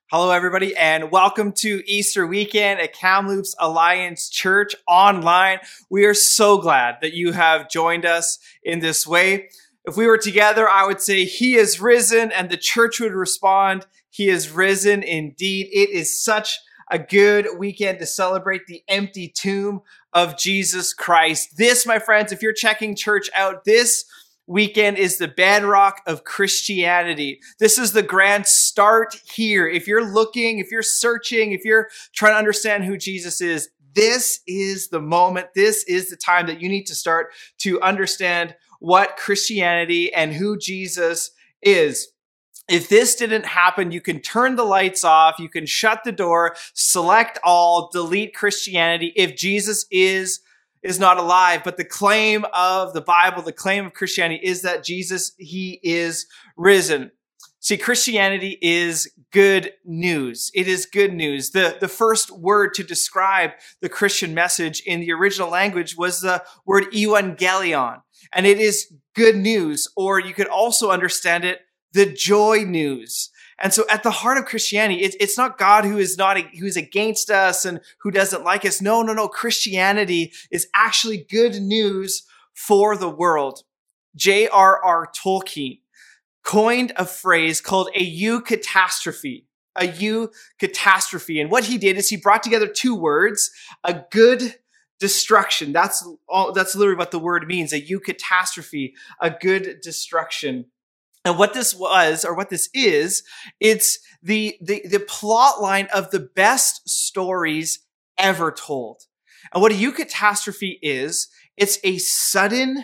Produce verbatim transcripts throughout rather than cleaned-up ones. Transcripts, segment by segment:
Hello, everybody, and welcome to Easter weekend at Kamloops Alliance Church online. We are so glad that you have joined us in this way. If we were together, I would say he is risen, and the church would respond, he is risen indeed. It is such a good weekend to celebrate the empty tomb of Jesus Christ. This, my friends, if you're checking church out, this weekend is the bedrock of Christianity. This is the grand start here. If you're looking, if you're searching, if you're trying to understand who Jesus is, this is the moment. This is the time that you need to start to understand what Christianity and who Jesus is. If this didn't happen, you can turn the lights off, you can shut the door, select all, delete Christianity if Jesus is is not alive. But the claim of the Bible, the claim of Christianity is that Jesus, he is risen. See, Christianity is good news. It is good news. The, the first word to describe the Christian message in the original language was the word evangelion. And it is good news, or you could also understand it, the joy news. And so at the heart of Christianity, it's, it's not God who is not, who is against us and who doesn't like us. No, no, no. Christianity is actually good news for the world. J R R Tolkien coined a phrase called a eucatastrophe, a eucatastrophe. And what he did is he brought together two words, a good destruction. That's all, that's literally what the word means, a eucatastrophe, a good destruction. And what this was, or what this is, it's the, the, the plot line of the best stories ever told. And what a eucatastrophe is, it's a sudden,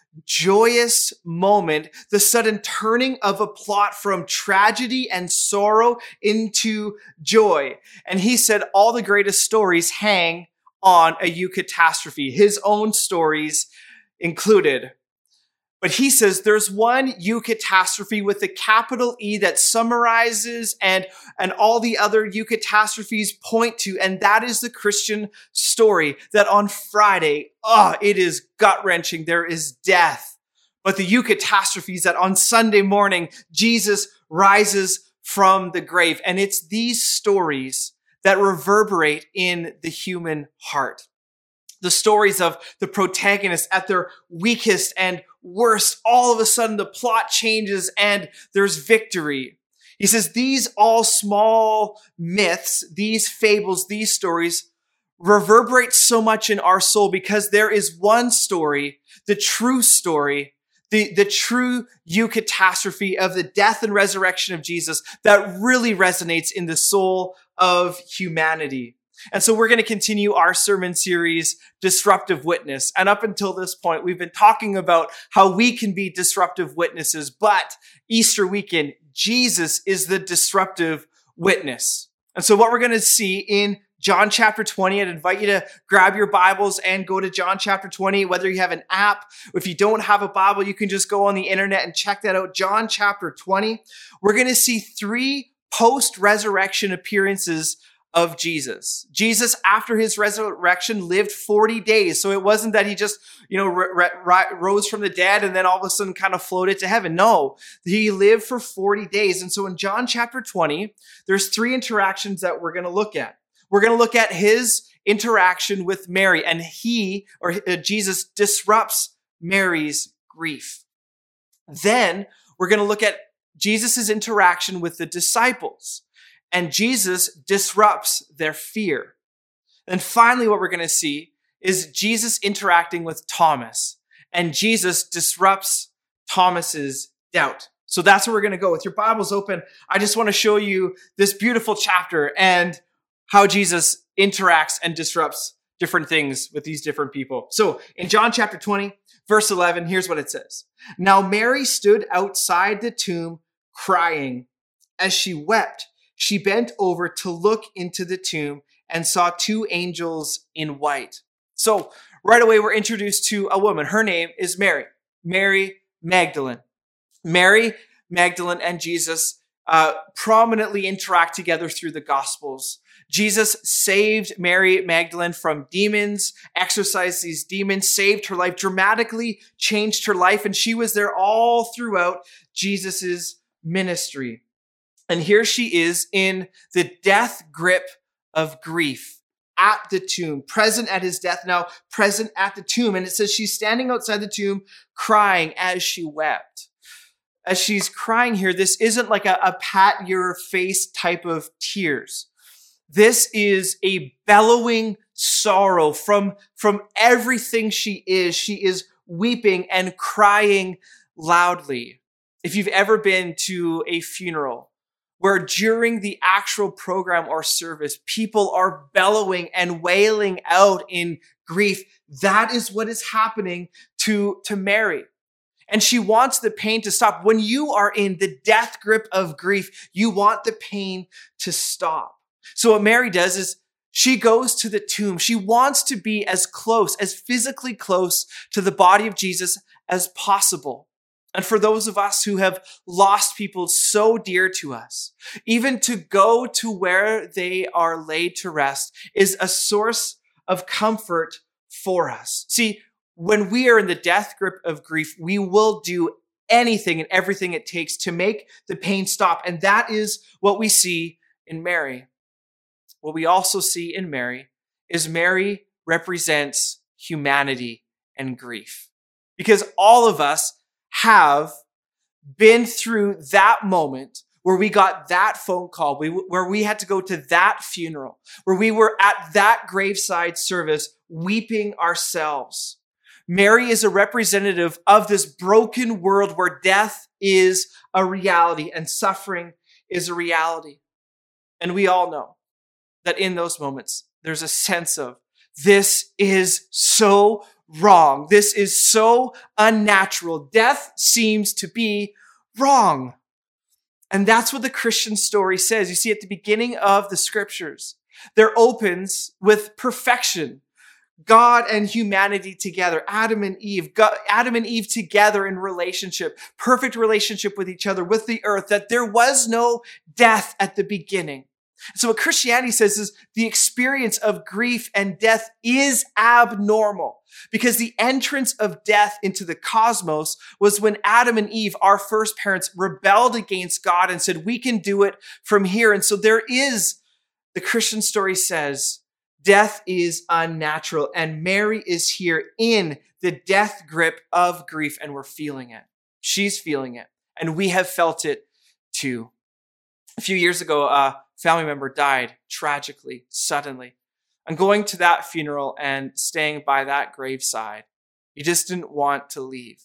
joyous moment, the sudden turning of a plot from tragedy and sorrow into joy. And he said all the greatest stories hang on a eucatastrophe, his own stories included. But he says there's one eucatastrophe with a capital E that summarizes and, and all the other eucatastrophes point to, and that is the Christian story, that on Friday, oh, it is gut-wrenching, there is death. But the eucatastrophe is that on Sunday morning, Jesus rises from the grave. And it's these stories that reverberate in the human heart. The stories of the protagonists at their weakest and worst, all of a sudden the plot changes and there's victory. He says these all small myths, these fables, these stories reverberate so much in our soul because there is one story, the true story, the, the true eucatastrophe of the death and resurrection of Jesus that really resonates in the soul of humanity. And so we're going to continue our sermon series, Disruptive Witness. And up until this point, we've been talking about how we can be disruptive witnesses. But Easter weekend, Jesus is the disruptive witness. And so what we're going to see in John chapter twenty, I'd invite you to grab your Bibles and go to John chapter twenty, whether you have an app, or if you don't have a Bible, you can just go on the internet and check that out. John chapter twenty, we're going to see three post-resurrection appearances of Jesus. Jesus, after his resurrection, lived forty days. So it wasn't that he just, you know, r- r- rose from the dead and then all of a sudden kind of floated to heaven. No, he lived for forty days. And so in John chapter twenty, there's three interactions that we're going to look at. We're going to look at his interaction with Mary, and he, or uh, Jesus, disrupts Mary's grief. Then we're going to look at Jesus' interaction with the disciples. And Jesus disrupts their fear. And finally, what we're going to see is Jesus interacting with Thomas. And Jesus disrupts Thomas's doubt. So that's where we're going to go. With your Bibles open, I just want to show you this beautiful chapter and how Jesus interacts and disrupts different things with these different people. So in John chapter twenty, verse eleven, here's what it says. Now Mary stood outside the tomb crying. As she wept, she bent over to look into the tomb and saw two angels in white. So right away, we're introduced to a woman. Her name is Mary, Mary Magdalene. Mary Magdalene and Jesus uh, prominently interact together through the Gospels. Jesus saved Mary Magdalene from demons, exorcised these demons, saved her life, dramatically changed her life, and she was there all throughout Jesus's ministry. And here she is in the death grip of grief at the tomb, present at his death, now present at the tomb. And it says she's standing outside the tomb crying as she wept. As she's crying here, this isn't like a, a pat your face type of tears. This is a bellowing sorrow from, from everything she is. She is weeping and crying loudly. If you've ever been to a funeral where during the actual program or service, people are bellowing and wailing out in grief, that is what is happening to, to Mary. And she wants the pain to stop. When you are in the death grip of grief, you want the pain to stop. So what Mary does is she goes to the tomb. She wants to be as close, as physically close to the body of Jesus as possible. And for those of us who have lost people so dear to us, even to go to where they are laid to rest is a source of comfort for us. See, when we are in the death grip of grief, we will do anything and everything it takes to make the pain stop. And that is what we see in Mary. What we also see in Mary is Mary represents humanity and grief. Because all of us have been through that moment where we got that phone call, we, where we had to go to that funeral, where we were at that graveside service weeping ourselves. Mary is a representative of this broken world where death is a reality and suffering is a reality. And we all know that in those moments, there's a sense of, this is so wrong. This is so unnatural. Death seems to be wrong. And that's what the Christian story says. You see, at the beginning of the scriptures, there opens with perfection. God and humanity together, Adam and Eve, God, Adam and Eve together in relationship, perfect relationship with each other, with the earth, that there was no death at the beginning. So what Christianity says is the experience of grief and death is abnormal because the entrance of death into the cosmos was when Adam and Eve, our first parents, rebelled against God and said, we can do it from here. And so there is, the Christian story says, death is unnatural. And Mary is here in the death grip of grief and we're feeling it. She's feeling it. And we have felt it too. A few years ago, a family member died tragically, suddenly. And going to that funeral and staying by that graveside, you just didn't want to leave.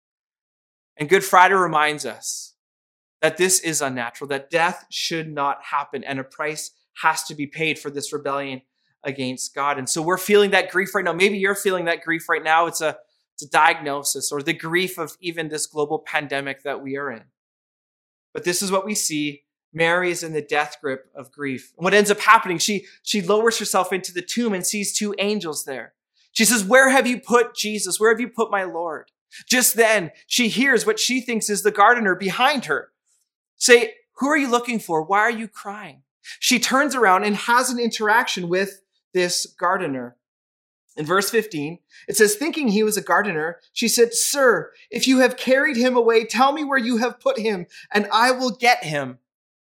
And Good Friday reminds us that this is unnatural, that death should not happen, and a price has to be paid for this rebellion against God. And so we're feeling that grief right now. Maybe you're feeling that grief right now. It's a, it's a diagnosis or the grief of even this global pandemic that we are in. But this is what we see. Mary is in the death grip of grief. And what ends up happening, she, she lowers herself into the tomb and sees two angels there. She says, where have you put Jesus? Where have you put my Lord? Just then, she hears what she thinks is the gardener behind her say, who are you looking for? Why are you crying? She turns around and has an interaction with this gardener. In verse fifteen, it says, thinking he was a gardener, she said, sir, if you have carried him away, tell me where you have put him, and I will get him.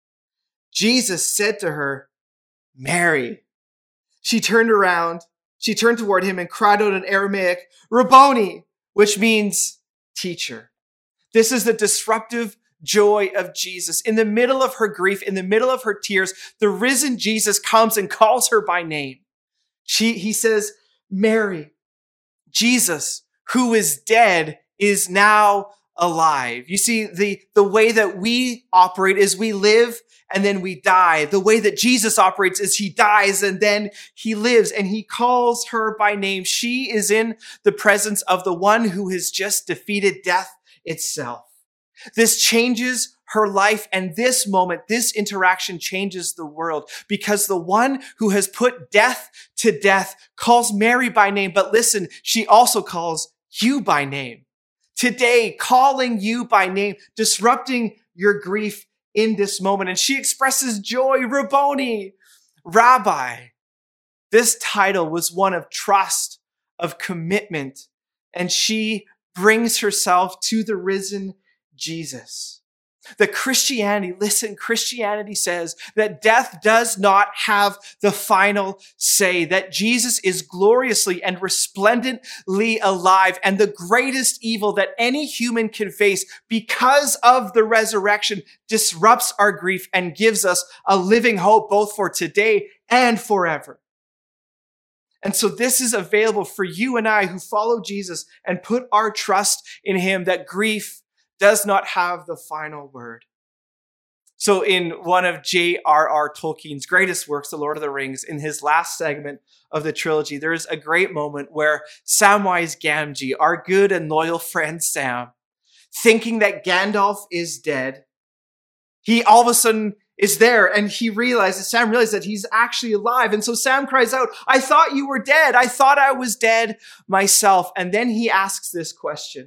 Jesus said to her, Mary. She turned around, she turned toward him and cried out in Aramaic, Rabboni, which means teacher. This is the disruptive joy of Jesus. In the middle of her grief, in the middle of her tears, the risen Jesus comes and calls her by name. She, he says, Mary. Jesus, who is dead, is now alive. You see, the, the way that we operate is we live and then we die. The way that Jesus operates is he dies and then he lives, and he calls her by name. She is in the presence of the one who has just defeated death itself. This changes her life, and this moment, this interaction changes the world because the one who has put death to death calls Mary by name. But listen, she also calls you by name. Today, calling you by name, disrupting your grief in this moment. And she expresses joy, Rabboni, Rabbi. This title was one of trust, of commitment, and she brings herself to the risen Jesus. That Christianity, listen, Christianity says that death does not have the final say, that Jesus is gloriously and resplendently alive, and the greatest evil that any human can face because of the resurrection disrupts our grief and gives us a living hope both for today and forever. And so this is available for you and I who follow Jesus and put our trust in him, that grief does not have the final word. So in one of J R R Tolkien's greatest works, The Lord of the Rings, in his last segment of the trilogy, there is a great moment where Samwise Gamgee, our good and loyal friend Sam, thinking that Gandalf is dead, he all of a sudden is there and he realizes, Sam realizes that he's actually alive. And so Sam cries out, "I thought you were dead. I thought I was dead myself." And then he asks this question: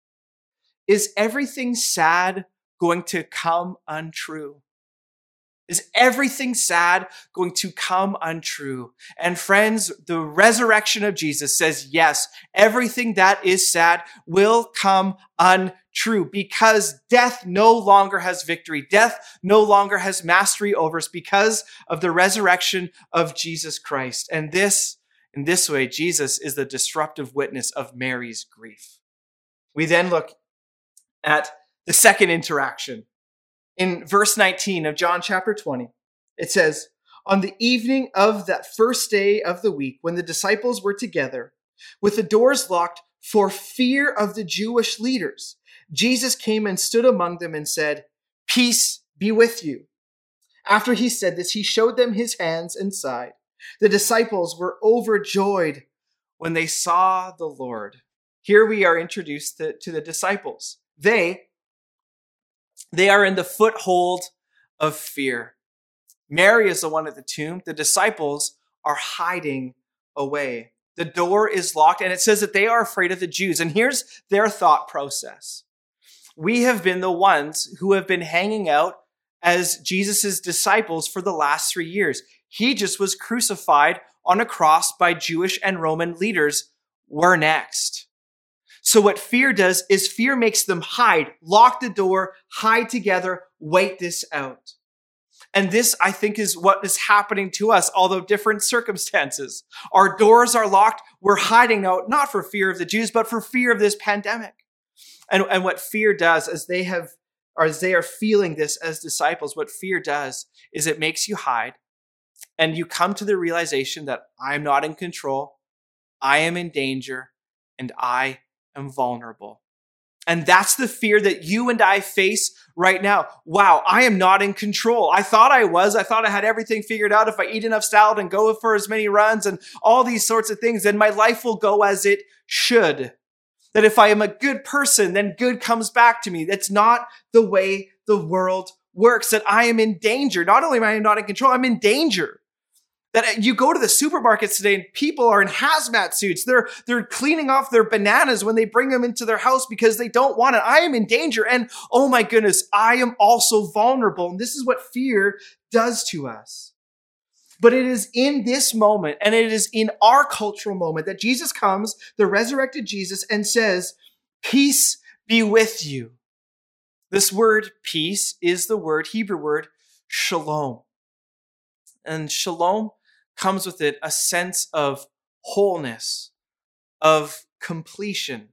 is everything sad going to come untrue? Is everything sad going to come untrue? And friends, the resurrection of Jesus says, yes, everything that is sad will come untrue, because death no longer has victory. Death no longer has mastery over us because of the resurrection of Jesus Christ. And this, in this way, Jesus is the disruptive witness of Mary's grief. We then look at the second interaction. In verse nineteen of John chapter twenty, it says, "On the evening of that first day of the week, when the disciples were together, with the doors locked for fear of the Jewish leaders, Jesus came and stood among them and said, 'Peace be with you.' After he said this, he showed them his hands and side. The disciples were overjoyed when they saw the Lord." Here we are introduced to, to the disciples. They, they are in the foothold of fear. Mary is the one at the tomb. The disciples are hiding away. The door is locked, and it says that they are afraid of the Jews. And here's their thought process. We have been the ones who have been hanging out as Jesus' disciples for the last three years. He just was crucified on a cross by Jewish and Roman leaders. We're next. So what fear does is fear makes them hide, lock the door, hide together, wait this out. And this, I think, is what is happening to us, although different circumstances. Our doors are locked. We're hiding now, not for fear of the Jews, but for fear of this pandemic. And, and what fear does, as they have, or as they are feeling this as disciples, what fear does is it makes you hide. And you come to the realization that I'm not in control, I am in danger, and I am vulnerable. And that's the fear that you and I face right now. Wow, I am not in control. I thought I was. I thought I had everything figured out. If I eat enough salad and go for as many runs and all these sorts of things, then my life will go as it should. That if I am a good person, then good comes back to me. That's not the way the world works. That I am in danger. Not only am I not in control, I'm in danger. That you go to the supermarkets today and people are in hazmat suits. They're, they're cleaning off their bananas when they bring them into their house because they don't want it. I am in danger. And oh my goodness, I am also vulnerable. And this is what fear does to us. But it is in this moment, and it is in our cultural moment, that Jesus comes, the resurrected Jesus, and says, "Peace be with you." This word peace is the word, Hebrew word, shalom. And shalom comes with it a sense of wholeness, of completion.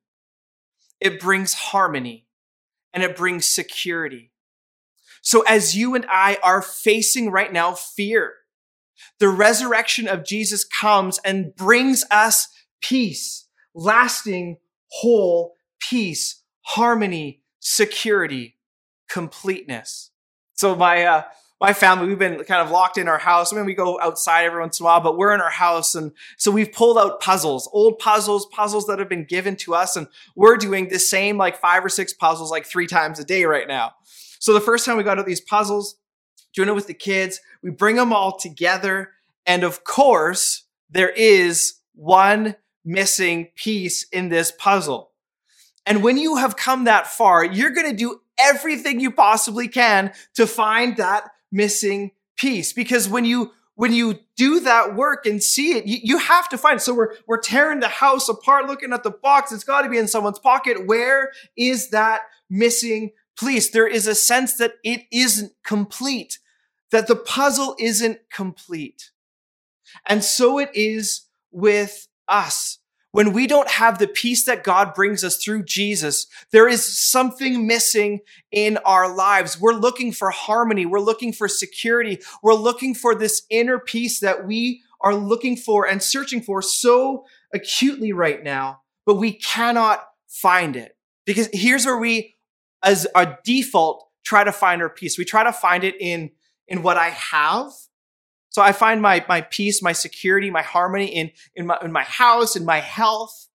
It brings harmony and it brings security. So as you and I are facing right now fear, the resurrection of Jesus comes and brings us peace, lasting, whole peace, harmony, security, completeness. So my, uh, My family, we've been kind of locked in our house. I mean, we go outside every once in a while, but we're in our house. And so we've pulled out puzzles, old puzzles, puzzles that have been given to us. And we're doing the same like five or six puzzles like three times a day right now. So the first time we got out these puzzles, doing it with the kids, we bring them all together. And of course, there is one missing piece in this puzzle. And when you have come that far, you're going to do everything you possibly can to find that missing piece. Because when you when you do that work and see it, you, you have to find it. So we're we're tearing the house apart, looking at the box. It's got to be in someone's pocket. Where is that missing please, there is a sense that it isn't complete, that the puzzle isn't complete. And so it is with us. When we don't have the peace that God brings us through Jesus, there is something missing in our lives. We're looking for harmony. We're looking for security. We're looking for this inner peace that we are looking for and searching for so acutely right now, but we cannot find it. Because here's where we, as a default, try to find our peace. We try to find it in, in what I have. So I find my, my peace, my security, my harmony in, in, my, in my house, in my health.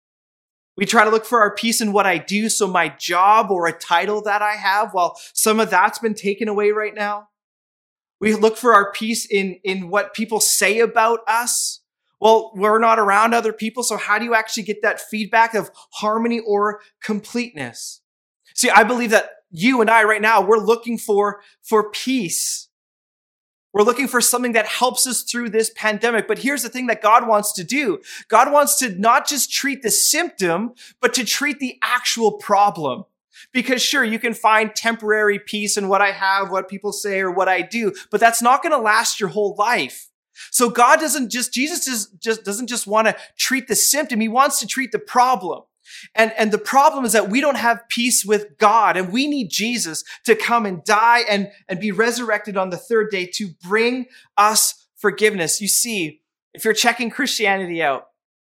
We try to look for our peace in what I do. So my job or a title that I have, well, some of that's been taken away right now. We look for our peace in, in what people say about us. Well, we're not around other people. So how do you actually get that feedback of harmony or completeness? See, I believe that you and I right now, we're looking for, for peace. We're looking for something that helps us through this pandemic. But here's the thing that God wants to do. God wants to not just treat the symptom, but to treat the actual problem. Because sure, you can find temporary peace in what I have, what people say, or what I do, but that's not going to last your whole life. So God doesn't just, Jesus just, just doesn't just want to treat the symptom. He wants to treat the problem. And, and the problem is that we don't have peace with God, and we need Jesus to come and die and, and be resurrected on the third day to bring us forgiveness. You see, if you're checking Christianity out,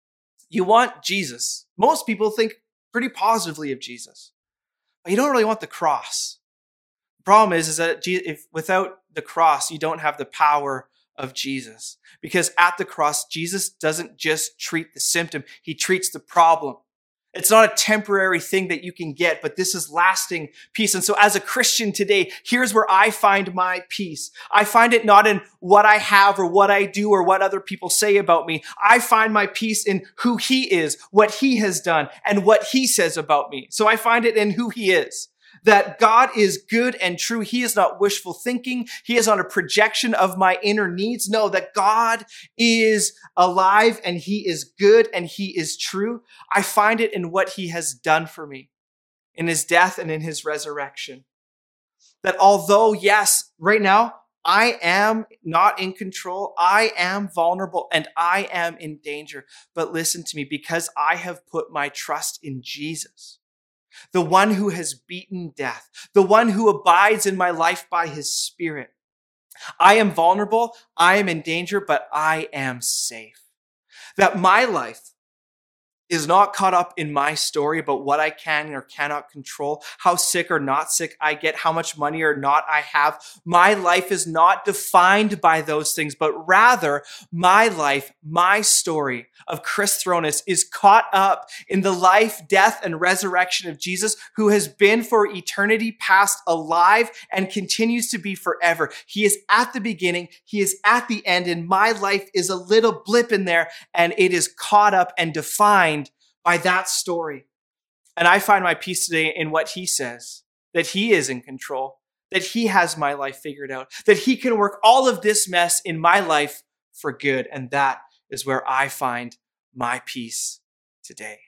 you want Jesus. Most people think pretty positively of Jesus, but you don't really want the cross. The problem is, is that if without the cross, you don't have the power of Jesus. Because at the cross, Jesus doesn't just treat the symptom, he treats the problem. It's not a temporary thing that you can get, but this is lasting peace. And so as a Christian today, here's where I find my peace. I find it not in what I have or what I do or what other people say about me. I find my peace in who he is, what he has done, and what he says about me. So I find it in who he is. That God is good and true. He is not wishful thinking. He is not a projection of my inner needs. No, that God is alive and he is good and he is true. I find it in what he has done for me, in his death and in his resurrection. That although, yes, right now, I am not in control, I am vulnerable, and I am in danger. But listen to me, because I have put my trust in Jesus, the one who has beaten death, the one who abides in my life by his Spirit. I am vulnerable, I am in danger, but I am safe. That my life is not caught up in my story about what I can or cannot control, how sick or not sick I get, how much money or not I have. My life is not defined by those things, but rather my life, my story of Chris Thronis is caught up in the life, death, and resurrection of Jesus, who has been for eternity past alive and continues to be forever. He is at the beginning, he is at the end, and my life is a little blip in there, and it is caught up and defined by that story. And I find my peace today in what he says, that he is in control, that he has my life figured out, that he can work all of this mess in my life for good. And that is where I find my peace today.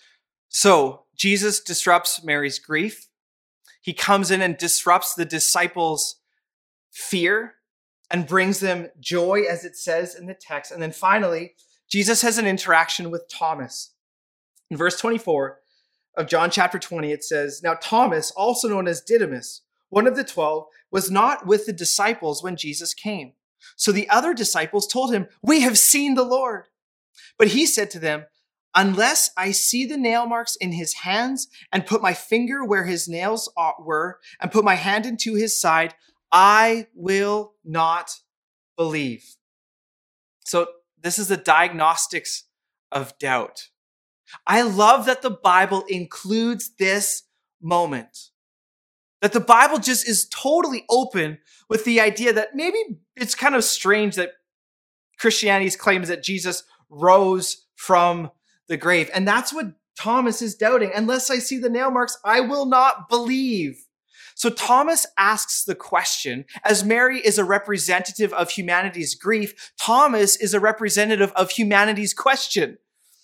So Jesus disrupts Mary's grief. He comes in and disrupts the disciples' fear and brings them joy, as it says in the text. And then finally, Jesus has an interaction with Thomas. In verse twenty-four of John chapter twenty, it says, "Now Thomas, also known as Didymus, one of the twelve, was not with the disciples when Jesus came. So the other disciples told him, 'We have seen the Lord.' But he said to them, 'Unless I see the nail marks in his hands and put my finger where his nails were and put my hand into his side, I will not believe.'" So this is the diagnostics of doubt. I love that the Bible includes this moment. That the Bible just is totally open with the idea that maybe it's kind of strange that Christianity's claims that Jesus rose from the grave. And that's what Thomas is doubting. Unless I see the nail marks, I will not believe. So Thomas asks the question, as Mary is a representative of humanity's grief, Thomas is a representative of humanity's question.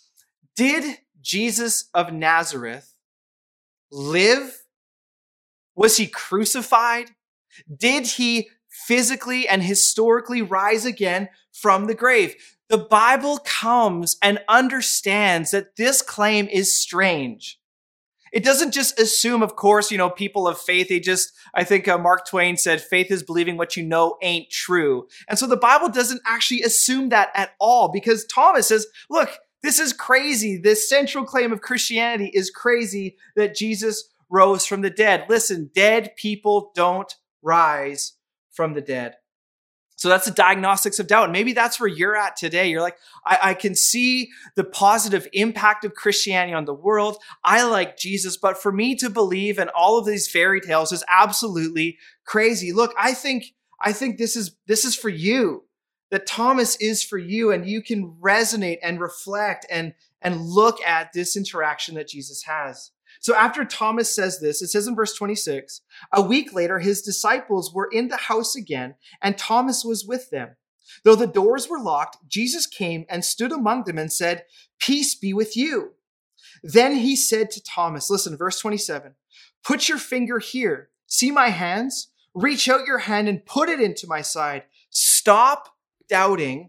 Did Jesus of Nazareth live Was he crucified? Did he physically and historically rise again from the grave? The Bible comes and understands that this claim is strange. It doesn't just assume, of course, you know, people of faith, they just, I think uh, Mark Twain said, faith is believing what you know ain't true. And so the Bible doesn't actually assume that at all, because Thomas says, look, this is crazy. This central claim of Christianity is crazy, that Jesus rose from the dead. Listen, dead people don't rise from the dead. So that's the diagnostics of doubt. And maybe that's where you're at today. You're like, I, I can see the positive impact of Christianity on the world. I like Jesus, but for me to believe in all of these fairy tales is absolutely crazy. Look, I think, I think this is, this is for you, that Thomas is for you, and you can resonate and reflect and, and look at this interaction that Jesus has. So after Thomas says this, it says in verse twenty-six, a week later, his disciples were in the house again, and Thomas was with them. Though the doors were locked, Jesus came and stood among them and said, peace be with you. Then he said to Thomas, listen, verse twenty-seven, put your finger here. See my hands? Reach out your hand and put it into my side. Stop doubting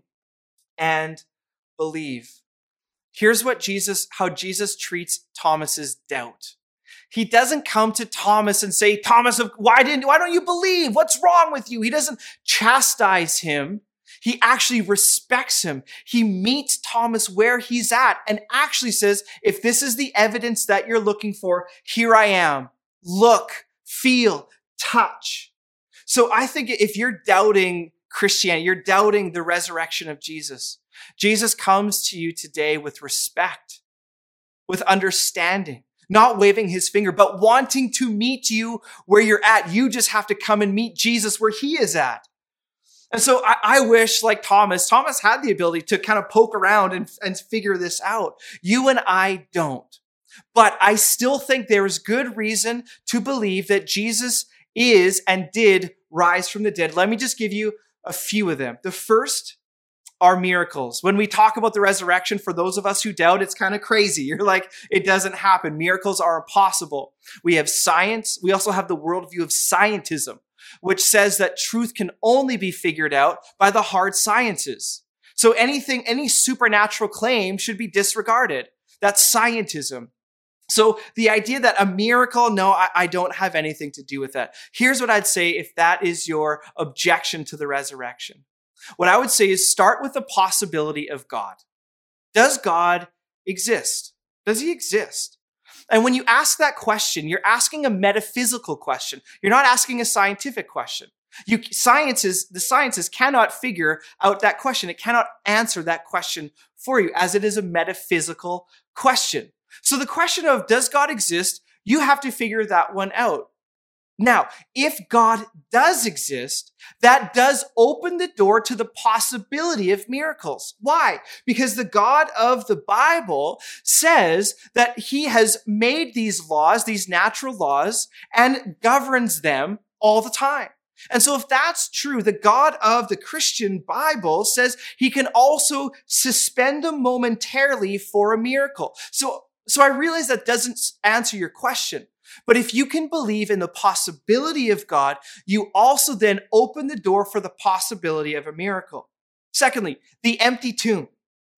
and believe. Here's what Jesus, how Jesus treats Thomas's doubt. He doesn't come to Thomas and say, Thomas, why didn't, why don't you believe? What's wrong with you? He doesn't chastise him. He actually respects him. He meets Thomas where he's at and actually says, if this is the evidence that you're looking for, here I am. Look, feel, touch. So I think if you're doubting Christianity, you're doubting the resurrection of Jesus, Jesus comes to you today with respect, with understanding, not waving his finger, but wanting to meet you where you're at. You just have to come and meet Jesus where he is at. And so I, I wish, like Thomas, Thomas had the ability to kind of poke around and, and figure this out. You and I don't. But I still think there is good reason to believe that Jesus is and did rise from the dead. Let me just give you a few of them. The first are miracles. When we talk about the resurrection, for those of us who doubt, it's kind of crazy. You're like, it doesn't happen. Miracles are impossible. We have science. We also have the worldview of scientism, which says that truth can only be figured out by the hard sciences. So anything, any supernatural claim should be disregarded. That's scientism. So the idea that a miracle, no, I, I don't have anything to do with that. Here's what I'd say if that is your objection to the resurrection. What I would say is start with the possibility of God. Does God exist? Does he exist? And when you ask that question, you're asking a metaphysical question. You're not asking a scientific question. You, sciences, the sciences cannot figure out that question. It cannot answer that question for you, as it is a metaphysical question. So the question of, does God exist? You have to figure that one out. Now, if God does exist, that does open the door to the possibility of miracles. Why? Because the God of the Bible says that he has made these laws, these natural laws, and governs them all the time. And so if that's true, the God of the Christian Bible says he can also suspend them momentarily for a miracle. So, so I realize that doesn't answer your question. But if you can believe in the possibility of God, you also then open the door for the possibility of a miracle. Secondly, the empty tomb.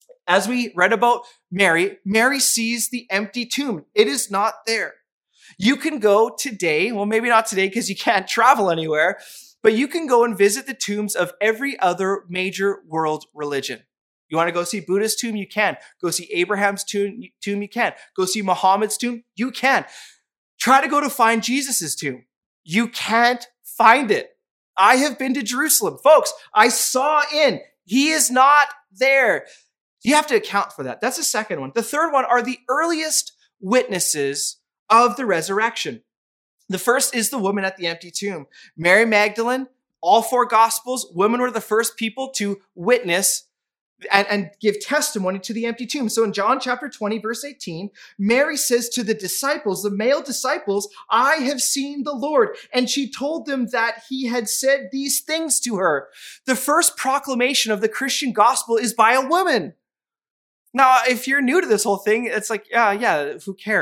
As we read about Mary, Mary sees the empty tomb. It is not there. You can go today, well, maybe not today because you can't travel anywhere, but you can go and visit the tombs of every other major world religion. You want to go see Buddha's tomb? You can. Go see Abraham's tomb? Tomb? You can. Go see Muhammad's tomb? You can. Try to go to find Jesus's tomb. You can't find it. I have been to Jerusalem. Folks, I saw in. He is not there. You have to account for that. That's the second one. The third one are the earliest witnesses of the resurrection. The first is the woman at the empty tomb. Mary Magdalene, all four gospels, women were the first people to witness And, and give testimony to the empty tomb. So in John chapter twenty, verse eighteen, Mary says to the disciples, the male disciples, I have seen the Lord. And she told them that he had said these things to her. The first proclamation of the Christian gospel is by a woman. Now, if you're new to this whole thing, it's like, yeah, yeah, who cares?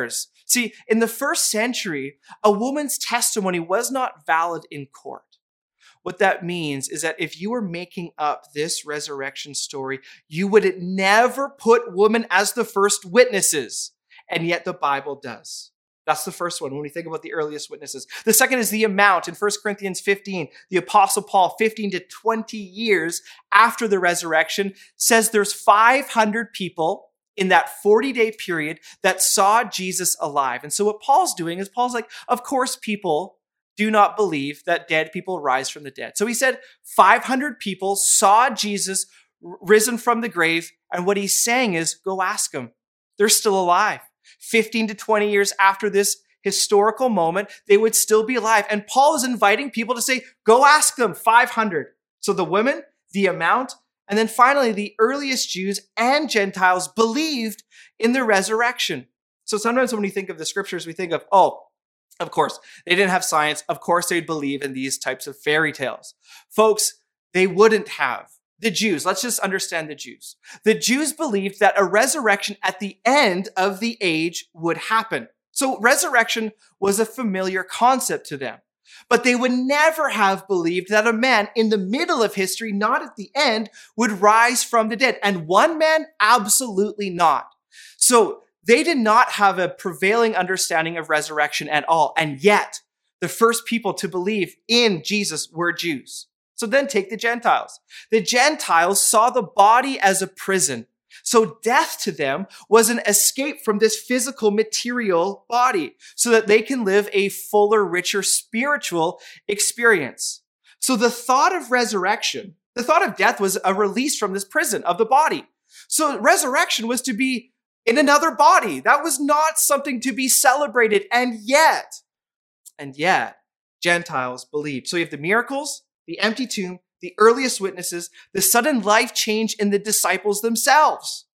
See, in the first century, a woman's testimony was not valid in court. What that means is that if you were making up this resurrection story, you would never put women as the first witnesses. And yet the Bible does. That's the first one when we think about the earliest witnesses. The second is the amount. In First Corinthians fifteen, the Apostle Paul, fifteen to twenty years after the resurrection, says there's five hundred people in that forty-day period that saw Jesus alive. And so what Paul's doing is Paul's like, of course people do not believe that dead people rise from the dead. So he said five hundred people saw Jesus risen from the grave. And what he's saying is, go ask them. They're still alive. fifteen to twenty years after this historical moment, they would still be alive. And Paul is inviting people to say, go ask them, five hundred. So the women, the amount, and then finally, the earliest Jews and Gentiles believed in the resurrection. So sometimes when we think of the scriptures, we think of, oh, of course, they didn't have science. Of course, they'd believe in these types of fairy tales. Folks, they wouldn't have. The Jews, let's just understand the Jews. The Jews believed that a resurrection at the end of the age would happen. So resurrection was a familiar concept to them. But they would never have believed that a man in the middle of history, not at the end, would rise from the dead. And one man, absolutely not. So they did not have a prevailing understanding of resurrection at all. And yet, the first people to believe in Jesus were Jews. So then take the Gentiles. The Gentiles saw the body as a prison. So death to them was an escape from this physical, material body so that they can live a fuller, richer spiritual experience. So the thought of resurrection, the thought of death was a release from this prison of the body. So resurrection was to be in another body. That was not something to be celebrated. And yet, and yet, Gentiles believed. So you have the miracles, the empty tomb, the earliest witnesses, the sudden life change in the disciples themselves.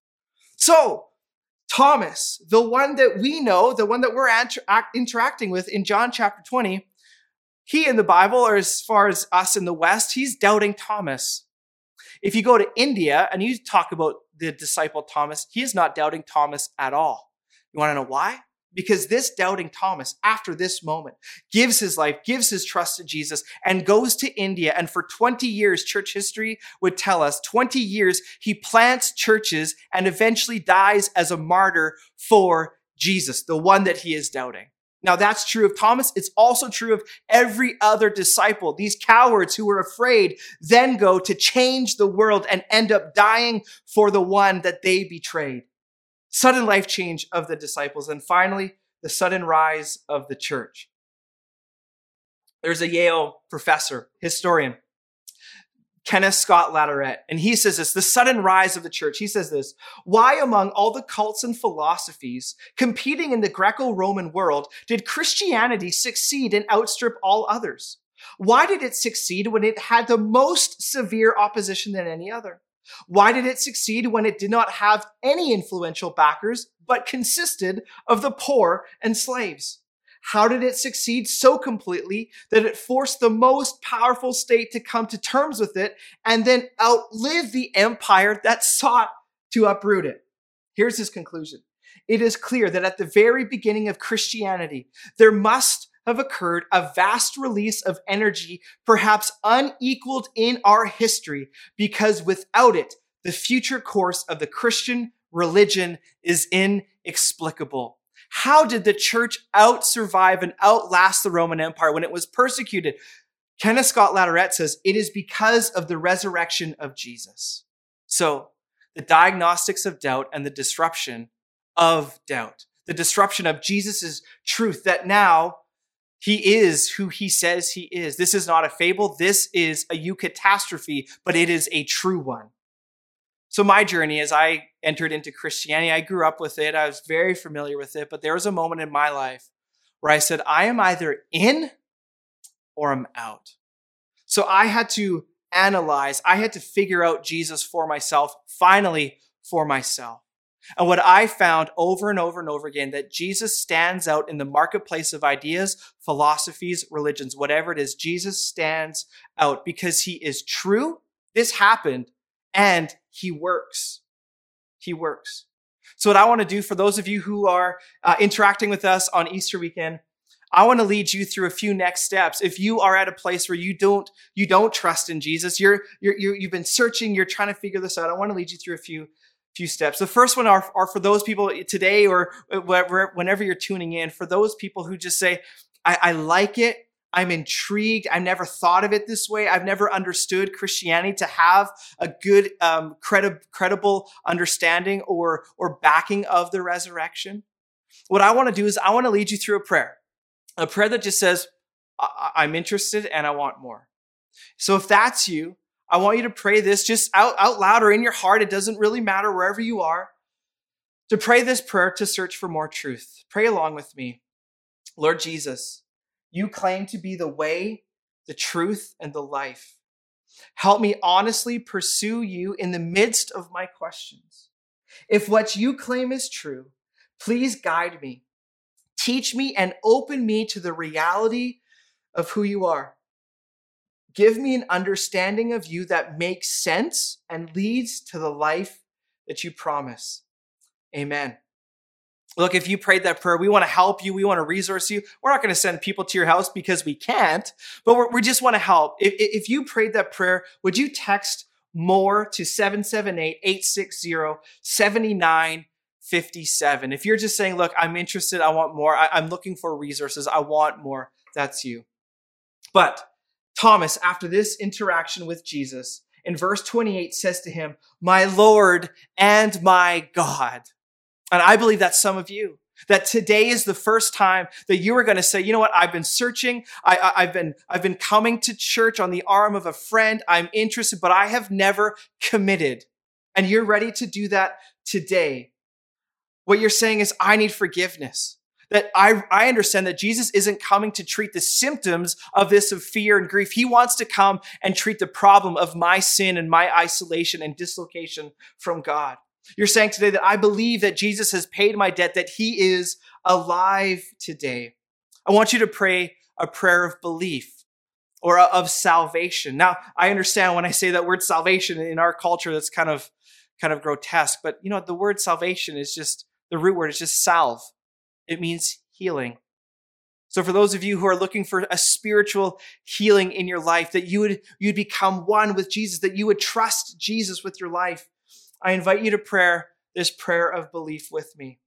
So, Thomas, the one that we know, the one that we're inter- interacting with in John chapter twenty, he in the Bible, or as far as us in the West, he's doubting Thomas. If you go to India and you talk about the disciple Thomas, he is not doubting Thomas at all. You want to know why? Because this doubting Thomas, after this moment, gives his life, gives his trust to Jesus, and goes to India. And for twenty years, church history would tell us, twenty years, he plants churches and eventually dies as a martyr for Jesus, the one that he is doubting. Now, that's true of Thomas. It's also true of every other disciple. These cowards who were afraid then go to change the world and end up dying for the one that they betrayed. Sudden life change of the disciples. And finally, the sudden rise of the church. There's a Yale professor, historian, Kenneth Scott Latourette, and he says this, the sudden rise of the church. He says this, why among all the cults and philosophies competing in the Greco-Roman world did Christianity succeed and outstrip all others? Why did it succeed when it had the most severe opposition than any other? Why did it succeed when it did not have any influential backers, but consisted of the poor and slaves? How did it succeed so completely that it forced the most powerful state to come to terms with it and then outlive the empire that sought to uproot it? Here's his conclusion. It is clear that at the very beginning of Christianity, there must have occurred a vast release of energy, perhaps unequaled in our history, because without it, the future course of the Christian religion is inexplicable. How did the church out-survive and outlast the Roman Empire when it was persecuted? Kenneth Scott Latourette says it is because of the resurrection of Jesus. So the diagnostics of doubt and the disruption of doubt, the disruption of Jesus's truth that now he is who he says he is. This is not a fable. This is a eucatastrophe, but it is a true one. So my journey, as I entered into Christianity, I grew up with it. I was very familiar with it, but there was a moment in my life where I said, I am either in or I'm out. So I had to analyze. I had to figure out Jesus for myself, finally for myself. And what I found over and over and over again, that Jesus stands out in the marketplace of ideas, philosophies, religions, whatever it is. Jesus stands out because he is true. This happened and he works. He works. So what I want to do for those of you who are uh, interacting with us on Easter weekend, I want to lead you through a few next steps. If you are at a place where you don't, you don't trust in Jesus, you're, you're, you're, you've been searching, you're trying to figure this out, I want to lead you through a few, few steps. The first one are, are for those people today or whenever you're tuning in, for those people who just say, I, I like it, I'm intrigued, I never thought of it this way, I've never understood Christianity to have a good, um, credi- credible understanding or, or backing of the resurrection. What I want to do is I want to lead you through a prayer. A prayer that just says, I- I'm interested and I want more. So if that's you, I want you to pray this just out, out loud or in your heart. It doesn't really matter wherever you are. To pray this prayer to search for more truth. Pray along with me. Lord Jesus, you claim to be the way, the truth, and the life. Help me honestly pursue you in the midst of my questions. If what you claim is true, please guide me. Teach me and open me to the reality of who you are. Give me an understanding of you that makes sense and leads to the life that you promise. Amen. Look, if you prayed that prayer, we want to help you. We want to resource you. We're not going to send people to your house because we can't, but we're, we just want to help. If, if you prayed that prayer, would you text MORE to seven seven eight, eight six zero, seven nine fifty-seven. If you're just saying, look, I'm interested, I want more, I, I'm looking for resources, I want more, that's you. But Thomas, after this interaction with Jesus, in verse twenty-eight says to him, my Lord and my God. And I believe that's some of you. That today is the first time that you are going to say, you know what, I've been searching, I, I, I've been, I've been coming to church on the arm of a friend, I'm interested, but I have never committed. And you're ready to do that today. What you're saying is, I need forgiveness. That I, I understand that Jesus isn't coming to treat the symptoms of this, of fear and grief. He wants to come and treat the problem of my sin and my isolation and dislocation from God. You're saying today that I believe that Jesus has paid my debt, that he is alive today. I want you to pray a prayer of belief or of salvation. Now, I understand when I say that word salvation in our culture, that's kind of, kind of grotesque, but you know, the word salvation is just, the root word is just salve. It means healing. So for those of you who are looking for a spiritual healing in your life, that you would, you'd become one with Jesus, that you would trust Jesus with your life, I invite you to pray this prayer of belief with me.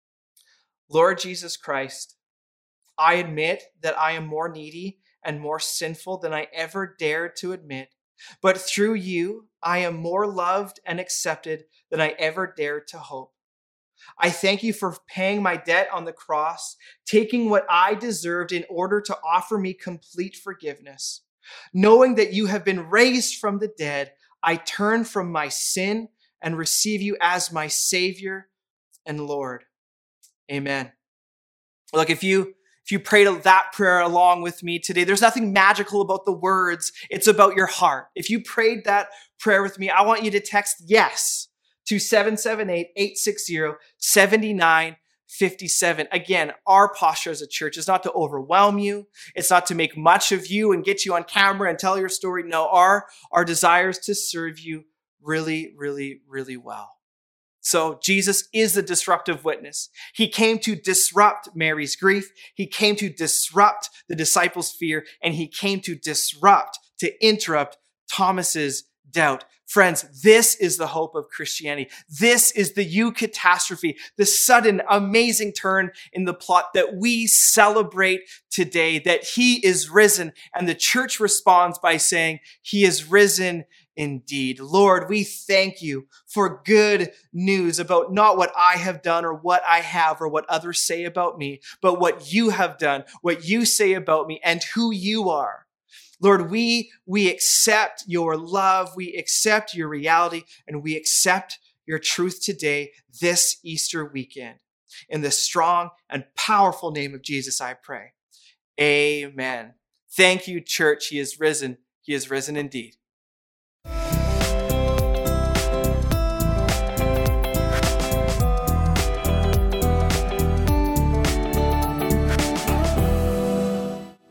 Lord Jesus Christ, I admit that I am more needy and more sinful than I ever dared to admit. But through you, I am more loved and accepted than I ever dared to hope. I thank you for paying my debt on the cross, taking what I deserved in order to offer me complete forgiveness. Knowing that you have been raised from the dead, I turn from my sin and receive you as my Savior and Lord. Amen. Look, if you if you prayed that prayer along with me today, there's nothing magical about the words. It's about your heart. If you prayed that prayer with me, I want you to text yes to seven seven eight, eight six zero, seven nine five seven. Again, our posture as a church is not to overwhelm you. It's not to make much of you and get you on camera and tell your story. No, our, our desire is to serve you really, really, really well. So Jesus is the disruptive witness. He came to disrupt Mary's grief. He came to disrupt the disciples' fear, and he came to disrupt, to interrupt Thomas's doubt. Friends, this is the hope of Christianity. This is the eucatastrophe, the sudden, amazing turn in the plot that we celebrate today, that he is risen. And the church responds by saying, he is risen indeed. Lord, we thank you for good news about not what I have done or what I have or what others say about me, but what you have done, what you say about me, and who you are. Lord, we, we accept your love, we accept your reality, and we accept your truth today, this Easter weekend. In the strong and powerful name of Jesus, I pray. Amen. Thank you, church. He is risen. He is risen indeed.